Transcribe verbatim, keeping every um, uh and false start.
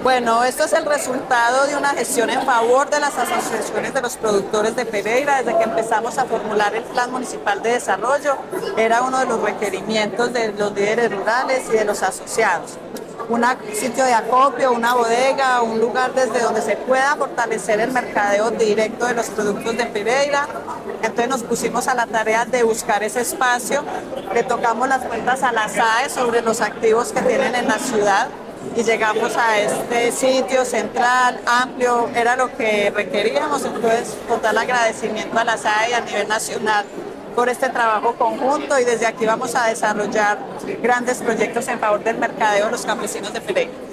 Bueno, esto es el resultado de una gestión en favor de las asociaciones de los productores de Pereira. Desde que empezamos a formular el Plan Municipal de Desarrollo, era uno de los requerimientos de los líderes rurales y de los asociados. Un sitio de acopio, una bodega, un lugar desde donde se pueda fortalecer el mercadeo directo de los productos de Pereira. Entonces nos pusimos a la tarea de buscar ese espacio, le tocamos las puertas a la S A E sobre los activos que tienen en la ciudad y llegamos a este sitio central, amplio, era lo que requeríamos. Entonces, total agradecimiento a la S A E y a nivel nacional por este trabajo conjunto, y desde aquí vamos a desarrollar grandes proyectos en favor del mercadeo de los campesinos de Pereira.